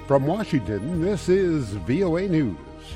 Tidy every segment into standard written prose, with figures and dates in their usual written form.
From Washington, this is VOA News.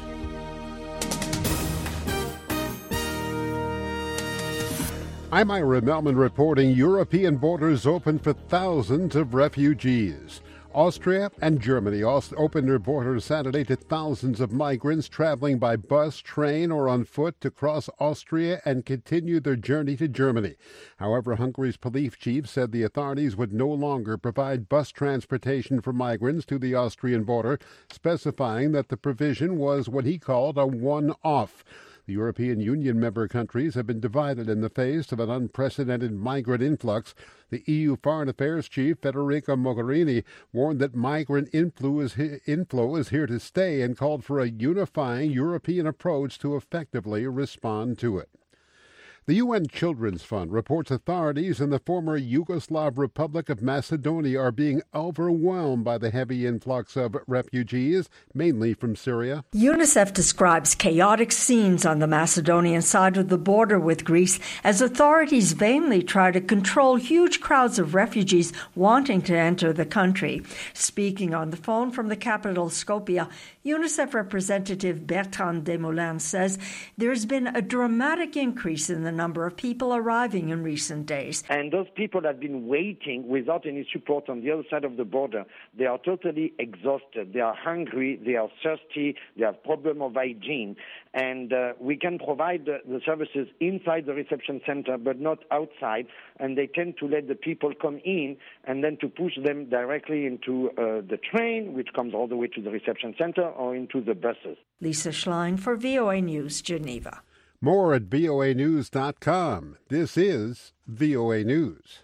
I'm Ira Melman reporting European borders open for thousands of refugees. Austria and Germany opened their borders Saturday to thousands of migrants traveling by bus, train, or on foot to cross Austria and continue their journey to Germany. However, Hungary's police chief said the authorities would no longer provide bus transportation for migrants to the Austrian border, specifying that the provision was what he called a one-off. The European Union member countries have been divided in the face of an unprecedented migrant influx. The EU Foreign Affairs Chief, Federica Mogherini, warned that migrant inflow is here to stay and called for a unifying European approach to effectively respond to it. The UN Children's Fund reports authorities in the former Yugoslav Republic of Macedonia are being overwhelmed by the heavy influx of refugees, mainly from Syria. UNICEF describes chaotic scenes on the Macedonian side of the border with Greece as authorities vainly try to control huge crowds of refugees wanting to enter the country. Speaking on the phone from the capital, Skopje, UNICEF representative Bertrand Desmoulins says there's been a dramatic increase in the number of people arriving in recent days. And those people have been waiting without any support on the other side of the border. They are totally exhausted. They are hungry. They are thirsty. They have problem of hygiene. And we can provide the services inside the reception center, but not outside. And they tend to let the people come in and then to push them directly into the train, which comes all the way to the reception center, or into the buses. Lisa Schlein for VOA News, Geneva. More at voanews.com. This is VOA News.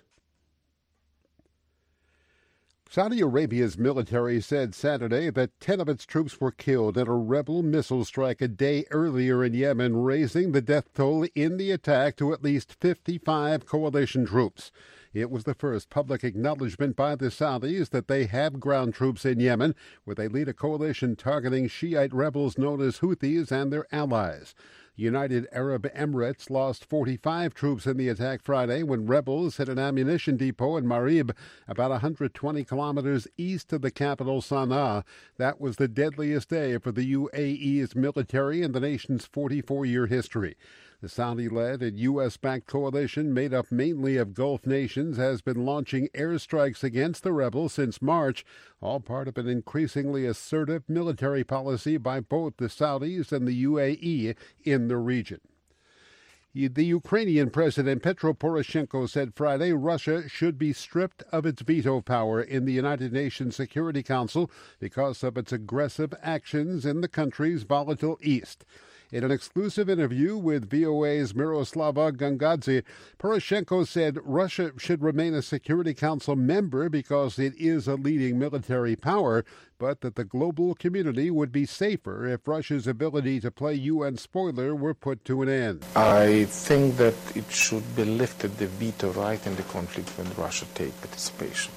Saudi Arabia's military said Saturday that 10 of its troops were killed in a rebel missile strike a day earlier in Yemen, raising the death toll in the attack to at least 55 coalition troops. It was the first public acknowledgement by the Saudis that they have ground troops in Yemen, where they lead a coalition targeting Shiite rebels known as Houthis and their allies. United Arab Emirates lost 45 troops in the attack Friday when rebels hit an ammunition depot in Marib, about 120 kilometers east of the capital Sana'a. That was the deadliest day for the UAE's military in the nation's 44-year history. The Saudi-led and U.S.-backed coalition, made up mainly of Gulf nations, has been launching airstrikes against the rebels since March, all part of an increasingly assertive military policy by both the Saudis and the UAE in the region. The Ukrainian President Petro Poroshenko said Friday Russia should be stripped of its veto power in the United Nations Security Council because of its aggressive actions in the country's volatile east. In an exclusive interview with VOA's Miroslava Gangadze, Poroshenko said Russia should remain a Security Council member because it is a leading military power, but that the global community would be safer if Russia's ability to play UN spoiler were put to an end. I think that it should be lifted, the veto right in the conflict when Russia take participation.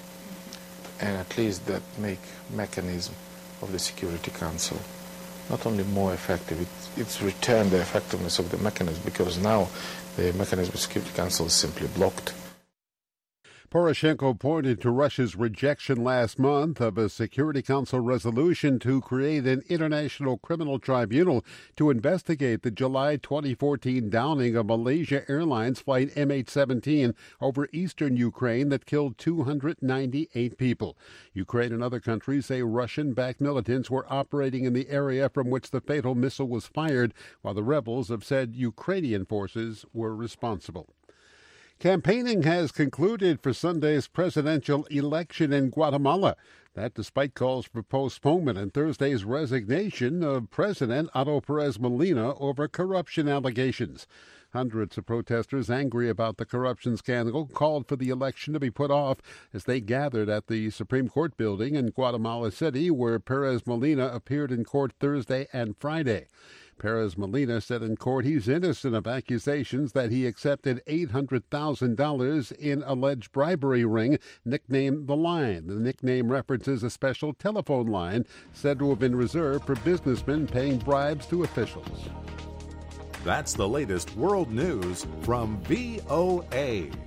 And at least that make mechanism of the Security Council not only more effective, it's returned the effectiveness of the mechanism, because now the mechanism of the Security Council is simply blocked. Poroshenko pointed to Russia's rejection last month of a Security Council resolution to create an international criminal tribunal to investigate the July 2014 downing of Malaysia Airlines flight MH17 over eastern Ukraine that killed 298 people. Ukraine and other countries say Russian-backed militants were operating in the area from which the fatal missile was fired, while the rebels have said Ukrainian forces were responsible. Campaigning has concluded for Sunday's presidential election in Guatemala. That despite calls for postponement and Thursday's resignation of President Otto Perez Molina over corruption allegations. Hundreds of protesters angry about the corruption scandal called for the election to be put off as they gathered at the Supreme Court building in Guatemala City, where Perez Molina appeared in court Thursday and Friday. Perez Molina said in court he's innocent of accusations that he accepted $800,000 in alleged bribery ring nicknamed The Line. The nickname references a special telephone line said to have been reserved for businessmen paying bribes to officials. That's the latest world news from VOA.